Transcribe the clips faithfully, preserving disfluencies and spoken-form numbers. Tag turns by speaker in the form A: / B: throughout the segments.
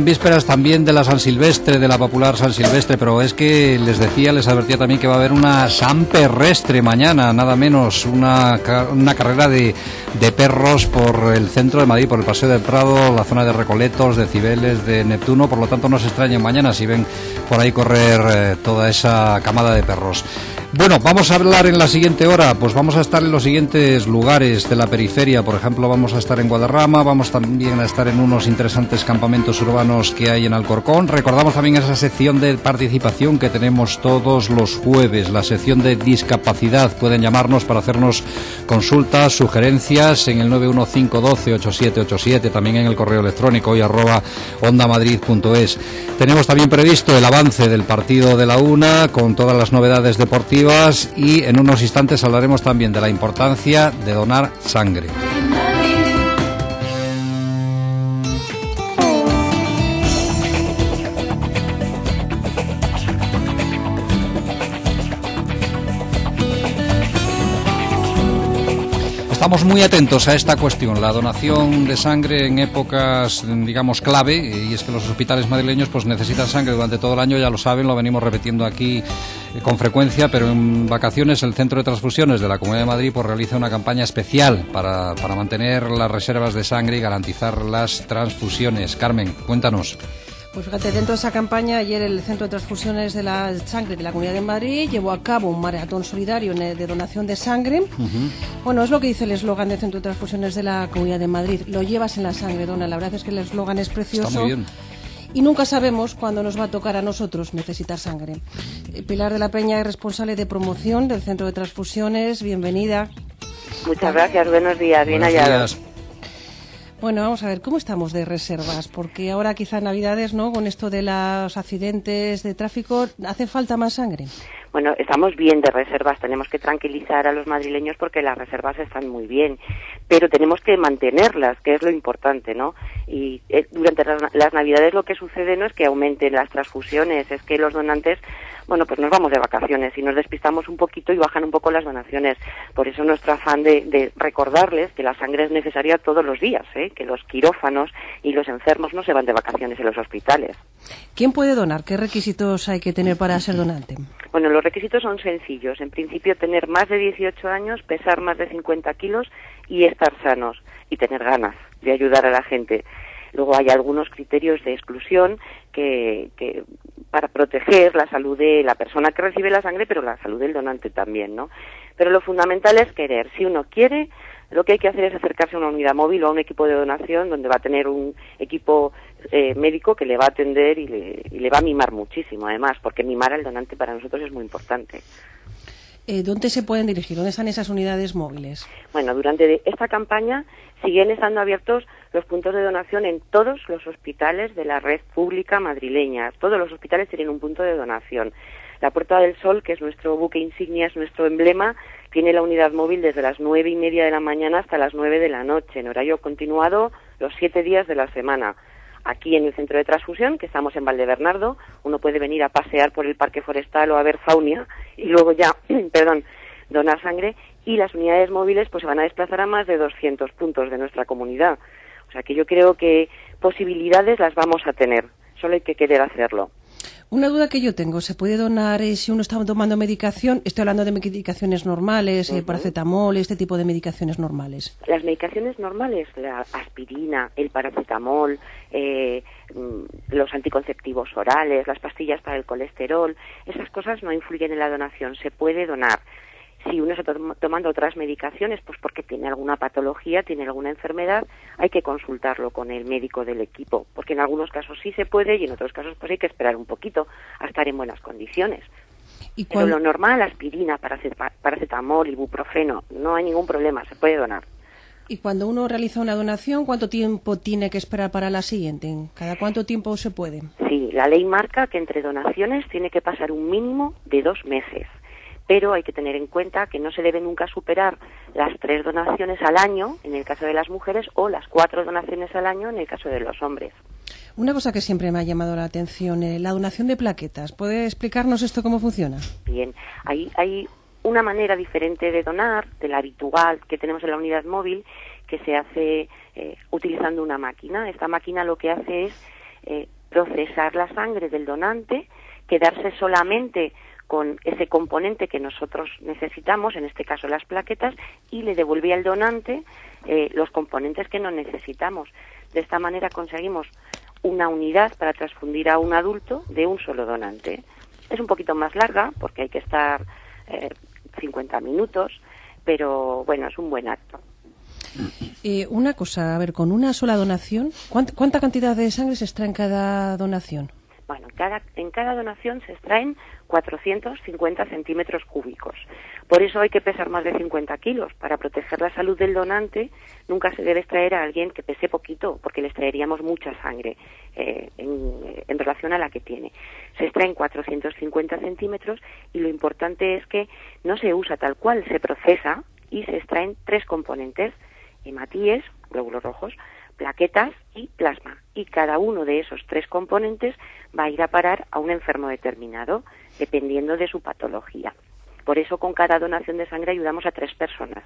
A: vísperas también de la San Silvestre, de la popular San Silvestre, pero es que les decía, les advertía también que va a haber una San Perrestre mañana, nada menos, una, una carrera de, de perros por el centro de Madrid, por el Paseo del Prado, la zona de Recoletos, de Cibeles, de Neptuno, por lo tanto no se extrañen mañana si ven por ahí correr eh, toda esa camada de perros. Bueno, vamos a hablar en la siguiente hora, pues vamos a estar en los siguientes lugares de la periferia, por ejemplo, vamos a estar en Guadarrama, vamos también a estar en unos interesantes campamentos urbanos que hay en Alcorcón. Recordamos también esa sección de participación que tenemos todos los jueves, la sección de discapacidad. Pueden llamarnos para hacernos consultas, sugerencias en el nueve uno cinco uno dos ocho siete ocho siete, también en el correo electrónico y arroba ondamadrid punto es. Tenemos también previsto el avance del partido de la una con todas las novedades deportivas y en unos instantes hablaremos también de la importancia de donar sangre. Estamos muy atentos a esta cuestión, la donación de sangre en épocas, digamos, clave, y es que los hospitales madrileños pues necesitan sangre durante todo el año, ya lo saben, lo venimos repitiendo aquí eh, con frecuencia, pero en vacaciones el Centro de Transfusiones de la Comunidad de Madrid pues realiza una campaña especial para, para mantener las reservas de sangre y garantizar las transfusiones. Carmen, cuéntanos.
B: Pues fíjate, dentro de esa campaña, ayer el Centro de Transfusiones de la Sangre de la Comunidad de Madrid llevó a cabo un maratón solidario de donación de sangre. Uh-huh. Bueno, es lo que dice el eslogan del Centro de Transfusiones de la Comunidad de Madrid: lo llevas en la sangre, dona. La verdad es que el eslogan es precioso.
A: Está muy bien.
B: Y nunca sabemos cuándo nos va a tocar a nosotros necesitar sangre. Pilar de la Peña es responsable de promoción del Centro de Transfusiones. Bienvenida.
C: Muchas gracias, buenos días, bien hallados.
B: Bueno, vamos a ver, ¿cómo estamos de reservas? Porque ahora quizá en Navidades, ¿no?, con esto de los accidentes de tráfico, ¿hace falta más sangre?
C: Bueno, estamos bien de reservas, tenemos que tranquilizar a los madrileños porque las reservas están muy bien, pero tenemos que mantenerlas, que es lo importante, ¿no? Y eh, durante las, las Navidades lo que sucede no es que aumenten las transfusiones, es que los donantes, bueno, pues nos vamos de vacaciones y nos despistamos un poquito y bajan un poco las donaciones. Por eso nuestro afán de, de recordarles que la sangre es necesaria todos los días, ¿eh? Que los quirófanos y los enfermos no se van de vacaciones en los hospitales.
B: ¿Quién puede donar? ¿Qué requisitos hay que tener para ser donante?
C: Bueno, los requisitos son sencillos. En principio, tener más de dieciocho años, pesar más de cincuenta kilos y estar sanos y tener ganas de ayudar a la gente. Luego hay algunos criterios de exclusión que, que para proteger la salud de la persona que recibe la sangre, pero la salud del donante también, ¿no? Pero lo fundamental es querer. Si uno quiere, lo que hay que hacer es acercarse a una unidad móvil o a un equipo de donación donde va a tener un equipo eh, médico que le va a atender y le, y le va a mimar muchísimo, además, porque mimar al donante para nosotros es muy importante.
B: Eh, ¿Dónde se pueden dirigir? ¿Dónde están esas unidades móviles?
C: Bueno, durante esta campaña siguen estando abiertos los puntos de donación en todos los hospitales de la red pública madrileña. Todos los hospitales tienen un punto de donación. La Puerta del Sol, que es nuestro buque insignia, es nuestro emblema, tiene la unidad móvil desde las nueve y media de la mañana hasta las nueve de la noche, en horario continuado los siete días de la semana. Aquí en el centro de transfusión, que estamos en Valdebernardo, uno puede venir a pasear por el parque forestal o a ver faunia y luego ya, perdón, donar sangre, y las unidades móviles pues se van a desplazar a más de doscientos puntos de nuestra comunidad. O sea que yo creo que posibilidades las vamos a tener, solo hay que querer hacerlo.
B: Una duda que yo tengo, ¿se puede donar eh, si uno está tomando medicación? Estoy hablando de medicaciones normales, uh-huh. eh, paracetamol, este tipo de medicaciones normales.
C: Las medicaciones normales, la aspirina, el paracetamol, eh, los anticonceptivos orales, las pastillas para el colesterol, esas cosas no influyen en la donación, se puede donar. Si uno está tomando otras medicaciones, pues porque tiene alguna patología, tiene alguna enfermedad, hay que consultarlo con el médico del equipo, porque en algunos casos sí se puede y en otros casos pues hay que esperar un poquito a estar en buenas condiciones. ¿Y Pero lo normal, aspirina, paracetamol, ibuprofeno, no hay ningún problema, se puede donar.
B: Y cuando uno realiza una donación, ¿cuánto tiempo tiene que esperar para la siguiente? ¿Cada cuánto tiempo se puede?
C: Sí, la ley marca que entre donaciones tiene que pasar un mínimo de dos meses. Pero hay que tener en cuenta que no se debe nunca superar las tres donaciones al año, en el caso de las mujeres, o las cuatro donaciones al año, en el caso de los hombres.
B: Una cosa que siempre me ha llamado la atención, eh, la donación de plaquetas. ¿Puede explicarnos esto cómo funciona?
C: Bien, hay, hay una manera diferente de donar, de la habitual que tenemos en la unidad móvil, que se hace eh, utilizando una máquina. Esta máquina lo que hace es eh, procesar la sangre del donante, quedarse solamente con ese componente que nosotros necesitamos, en este caso las plaquetas, y le devolvía al donante eh, los componentes que no necesitamos. De esta manera conseguimos una unidad para transfundir a un adulto de un solo donante. Es un poquito más larga porque hay que estar eh, cincuenta minutos, pero bueno, es un buen acto.
B: Eh, una cosa, a ver, con una sola donación, ¿cuánta, ¿cuánta cantidad de sangre se extrae en cada donación?
C: Bueno, en cada, en cada donación se extraen cuatrocientos cincuenta centímetros cúbicos. Por eso hay que pesar más de cincuenta kilos. Para proteger la salud del donante, nunca se debe extraer a alguien que pese poquito, porque le extraeríamos mucha sangre eh, en, en relación a la que tiene. Se extraen cuatrocientos cincuenta centímetros y lo importante es que no se usa tal cual, se procesa y se extraen tres componentes: hematíes, glóbulos rojos, plaquetas y plasma. Y cada uno de esos tres componentes va a ir a parar a un enfermo determinado, dependiendo de su patología. Por eso, con cada donación de sangre ayudamos a tres personas.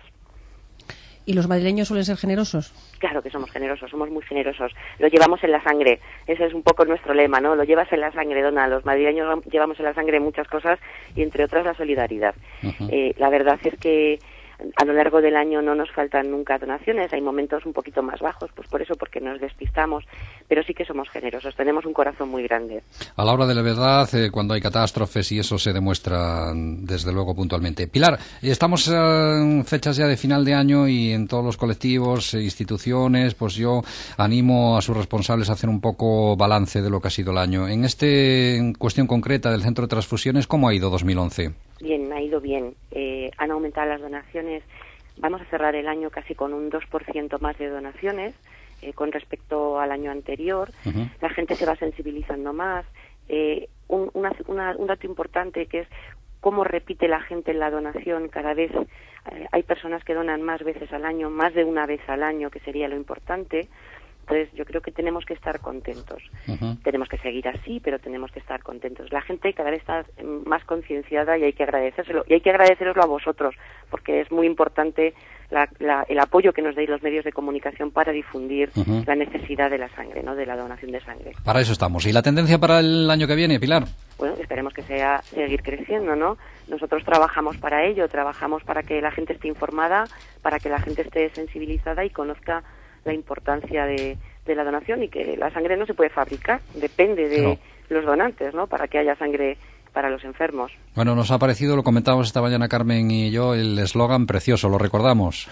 B: ¿Y los madrileños suelen ser generosos?
C: Claro que somos generosos, somos muy generosos. Lo llevamos en la sangre. Ese es un poco nuestro lema, ¿no? Lo llevas en la sangre, dona. Los madrileños llevamos en la sangre muchas cosas y, entre otras, la solidaridad. Uh-huh. Eh, la verdad es que a lo largo del año no nos faltan nunca donaciones, hay momentos un poquito más bajos, pues por eso, porque nos despistamos, pero sí que somos generosos, tenemos un corazón muy grande.
A: A la hora de la verdad, eh, cuando hay catástrofes, y eso se demuestra desde luego puntualmente. Pilar, estamos en fechas ya de final de año y en todos los colectivos e instituciones, pues yo animo a sus responsables a hacer un poco balance de lo que ha sido el año. En este en cuestión concreta del Centro de Transfusiones, ¿cómo ha ido dos mil once?
C: Bien, ha ido bien. Eh, han aumentado las donaciones. Vamos a cerrar el año casi con un dos por ciento más de donaciones eh, con respecto al año anterior. Uh-huh. La gente se va sensibilizando más. Eh, un, una, una, un dato importante que es cómo repite la gente en la donación. Cada vez eh, hay personas que donan más veces al año, más de una vez al año, que sería lo importante. Entonces, yo creo que tenemos que estar contentos. Uh-huh. Tenemos que seguir así, pero tenemos que estar contentos. La gente cada vez está más concienciada y hay que agradecérselo. Y hay que agradecéroslo a vosotros, porque es muy importante la, la, el apoyo que nos deis los medios de comunicación para difundir uh-huh. la necesidad de la sangre, ¿no? De la donación de sangre.
A: Para eso estamos. ¿Y la tendencia para el año que viene, Pilar?
C: Bueno, esperemos que sea seguir creciendo, ¿no? Nosotros trabajamos para ello, trabajamos para que la gente esté informada, para que la gente esté sensibilizada y conozca la importancia de, de la donación, y que la sangre no se puede fabricar, depende de no. los donantes, ¿no? Para que haya sangre para los enfermos.
A: Bueno, nos ha parecido, lo comentábamos esta mañana Carmen y yo, el eslogan precioso, ¿lo recordamos?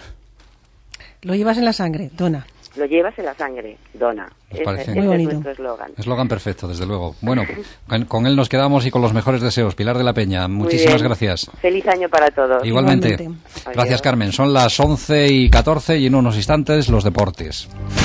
B: Lo llevas en la sangre, dona.
C: Lo llevas en la sangre, dona. Ese, ese es nuestro eslogan.
A: Eslogan perfecto, desde luego. Bueno, con, con él nos quedamos y con los mejores deseos. Pilar de la Peña, muchísimas gracias.
C: Feliz año para todos.
A: Igualmente. Igualmente. Gracias, Carmen. Son las once y catorce y en unos instantes los deportes.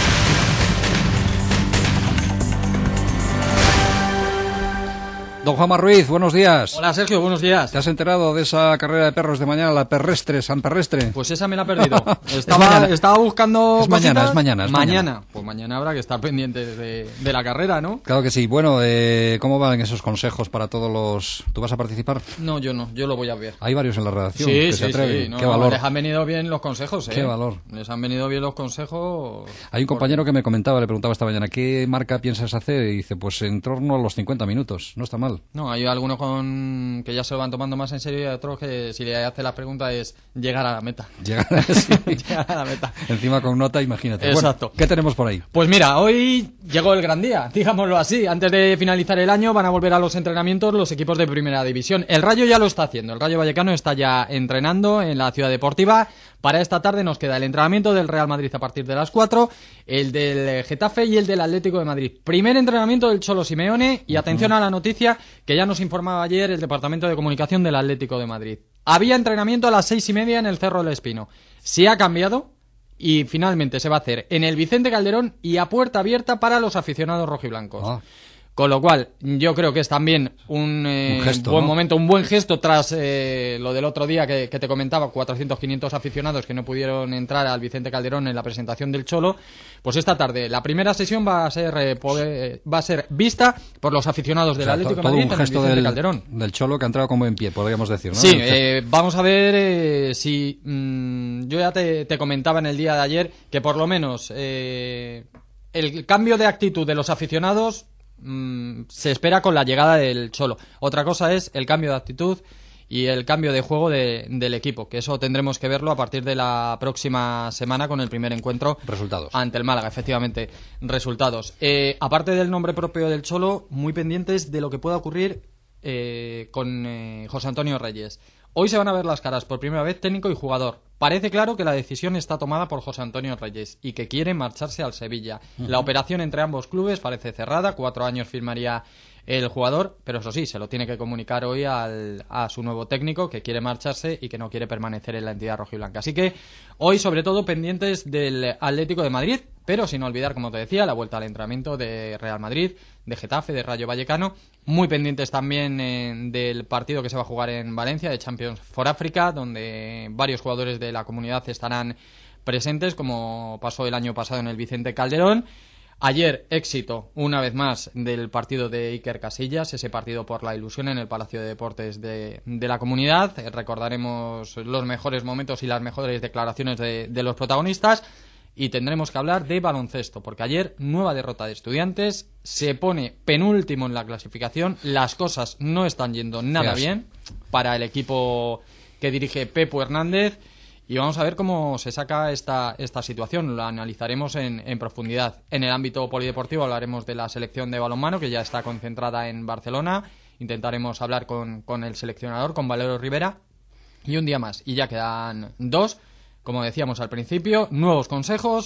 A: Don Juanma Ruiz, buenos días.
D: Hola, Sergio, buenos días.
A: ¿Te has enterado de esa carrera de perros de mañana, la perrestre, San Perrestre?
D: Pues esa me la he perdido. Estaba, estaba buscando
A: Es mañana, es mañana, es
D: mañana.
A: mañana.
D: Pues mañana habrá que estar pendiente de, de la carrera, ¿no?
A: Claro que sí. Bueno, eh, ¿cómo van esos consejos para todos los...? ¿Tú vas a participar?
D: No, yo no, yo lo voy a ver.
A: Hay varios en la redacción
D: sí,
A: que
D: sí,
A: se atreven.
D: Sí, no,
A: Qué valor.
D: Les han venido bien los consejos, ¿eh?
A: Qué valor.
D: Les han venido bien los consejos.
A: Hay un compañero que me comentaba, le preguntaba esta mañana, ¿qué marca piensas hacer? Y dice, pues en torno a los cincuenta minutos. No está mal.
D: No, hay algunos con que ya se lo van tomando más en serio y otros que si le hace la pregunta es llegar a la meta.
A: Llegar a, sí.
D: llegar a la meta.
A: Encima con nota, imagínate.
D: Exacto.
A: Bueno, ¿qué tenemos por ahí?
D: Pues mira, hoy llegó el gran día, digámoslo así. Antes de finalizar el año van a volver a los entrenamientos los equipos de Primera División. El Rayo ya lo está haciendo. El Rayo Vallecano está ya entrenando en la Ciudad Deportiva. Para esta tarde nos queda el entrenamiento del Real Madrid a partir de las cuatro, el del Getafe y el del Atlético de Madrid. Primer entrenamiento del Cholo Simeone y atención a la noticia que ya nos informaba ayer el Departamento de Comunicación del Atlético de Madrid. Había entrenamiento a las seis y media en el Cerro del Espino. Se ha cambiado y finalmente se va a hacer en el Vicente Calderón y a puerta abierta para los aficionados rojiblancos. Ah. Con lo cual, yo creo que es también un, eh, un gesto, buen ¿no? momento, un buen gesto tras eh, lo del otro día que, que te comentaba, cuatrocientos, quinientos aficionados que no pudieron entrar al Vicente Calderón en la presentación del Cholo. Pues esta tarde la primera sesión va a ser eh, poder, va a ser vista por los aficionados del o sea, Atlético de Madrid en el Vicente
A: del,
D: Calderón.
A: Del Cholo que ha entrado como en pie, podríamos decir, ¿no?
D: Sí, eh, vamos a ver eh, si... Mmm, yo ya te, te comentaba en el día de ayer que por lo menos eh, el cambio de actitud de los aficionados mmm, se espera con la llegada del Cholo. Otra cosa es el cambio de actitud y el cambio de juego de, del equipo, que eso tendremos que verlo a partir de la próxima semana con el primer encuentro.
A: Resultados.
D: Ante el Málaga, efectivamente. Resultados. Eh, aparte del nombre propio del Cholo, muy pendientes de lo que pueda ocurrir eh, con eh, José Antonio Reyes. Hoy se van a ver las caras por primera vez técnico y jugador. Parece claro que la decisión está tomada por José Antonio Reyes y que quiere marcharse al Sevilla. Uh-huh. La operación entre ambos clubes parece cerrada. Cuatro años firmaría el jugador, pero eso sí, se lo tiene que comunicar hoy al, a su nuevo técnico, que quiere marcharse y que no quiere permanecer en la entidad rojiblanca. Así que hoy, sobre todo, pendientes del Atlético de Madrid, pero sin olvidar, como te decía, la vuelta al entrenamiento de Real Madrid, de Getafe, de Rayo Vallecano. Muy pendientes también eh, del partido que se va a jugar en Valencia, de Champions for Africa, donde varios jugadores de la comunidad estarán presentes, como pasó el año pasado en el Vicente Calderón. Ayer, éxito, una vez más, del partido de Iker Casillas, ese partido por la ilusión en el Palacio de Deportes de, de la comunidad. Eh, recordaremos los mejores momentos y las mejores declaraciones de, de los protagonistas. Y tendremos que hablar de baloncesto, porque ayer, nueva derrota de Estudiantes, se pone penúltimo en la clasificación. Las cosas no están yendo nada
A: Feas.
D: bien para el equipo que dirige Pepo Hernández. Y vamos a ver cómo se saca esta, esta situación. Lo analizaremos en, en profundidad. En el ámbito polideportivo hablaremos de la selección de balonmano, que ya está concentrada en Barcelona. Intentaremos hablar con, con el seleccionador, con Valero Rivera. Y un día más. Y ya quedan dos. Como decíamos al principio, nuevos consejos.